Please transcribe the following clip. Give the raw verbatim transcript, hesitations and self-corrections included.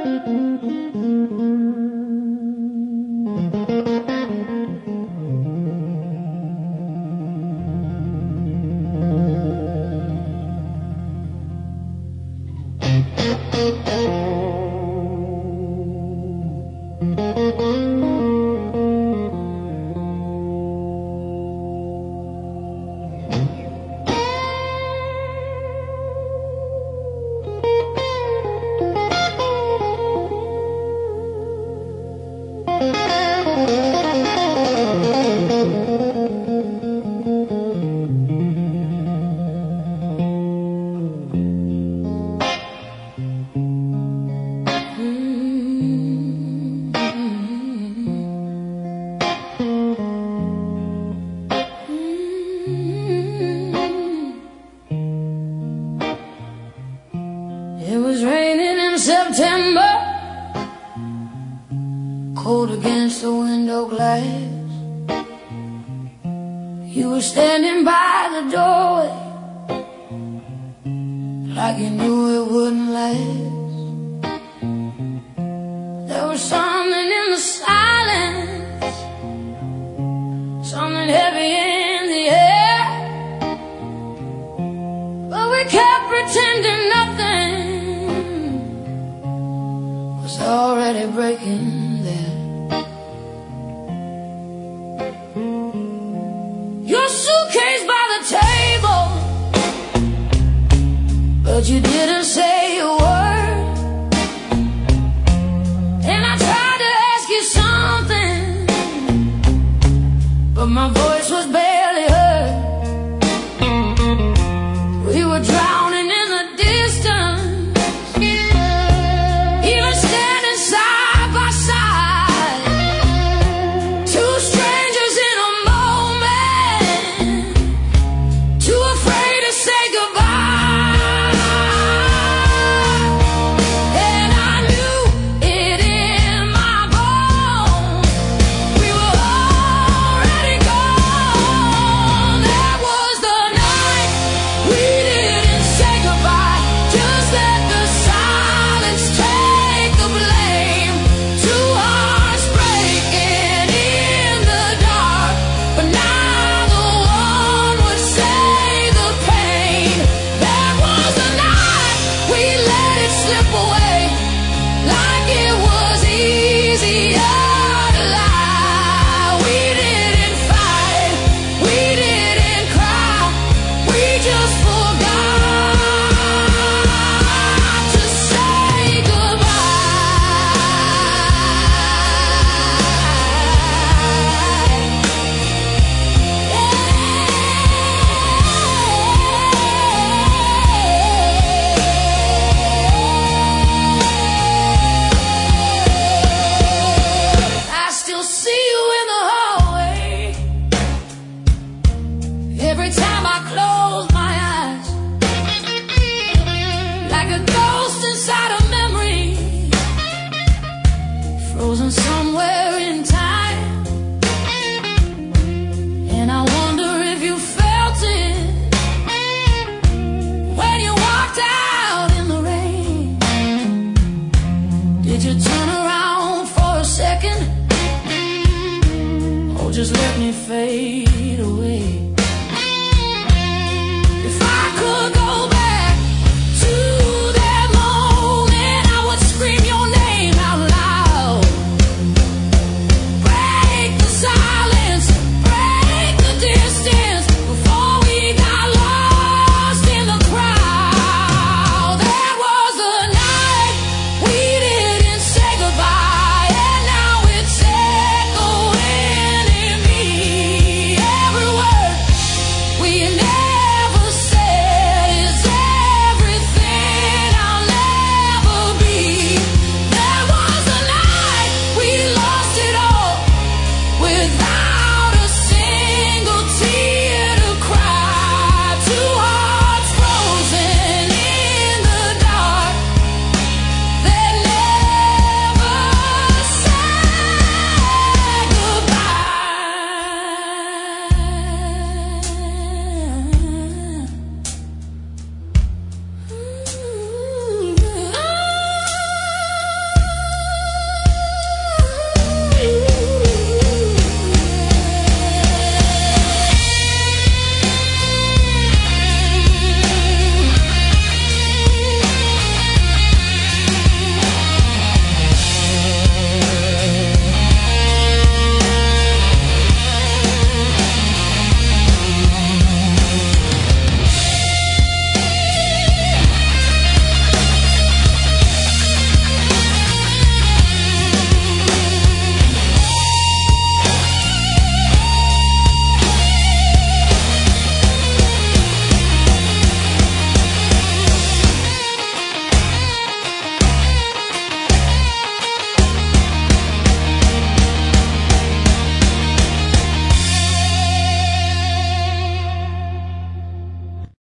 It was raining in September, cold against the window glass. You were standing by the doorway, like you knew it wouldn't last. There was something in the silence, something heavy in the air, but we kept pretending nothing was already breaking there. Your suitcase by the table, but you didn't say a word. And I tried to ask you something, but my voice was barely heard. We were drowning in the distance, even standing side by side, two strangers in a moment, too afraid to say goodbye. And I knew it in my bones, we were already gone. That was the night we didn't say goodbye, just let the silence take the blame. Two hearts breaking in the dark, but neither one would say the pain. That was the night we let it slip away, like it was easier to lie. We didn't fight, we didn't cry, we just forgot to say I still see you in the hallway. Every time I close my eyes, like a ghost inside a memory, frozen somewhere in time. And I wonder if you felt it when you walked out in the rain. Did you turn around for a second, or just let me fade away? If I could go back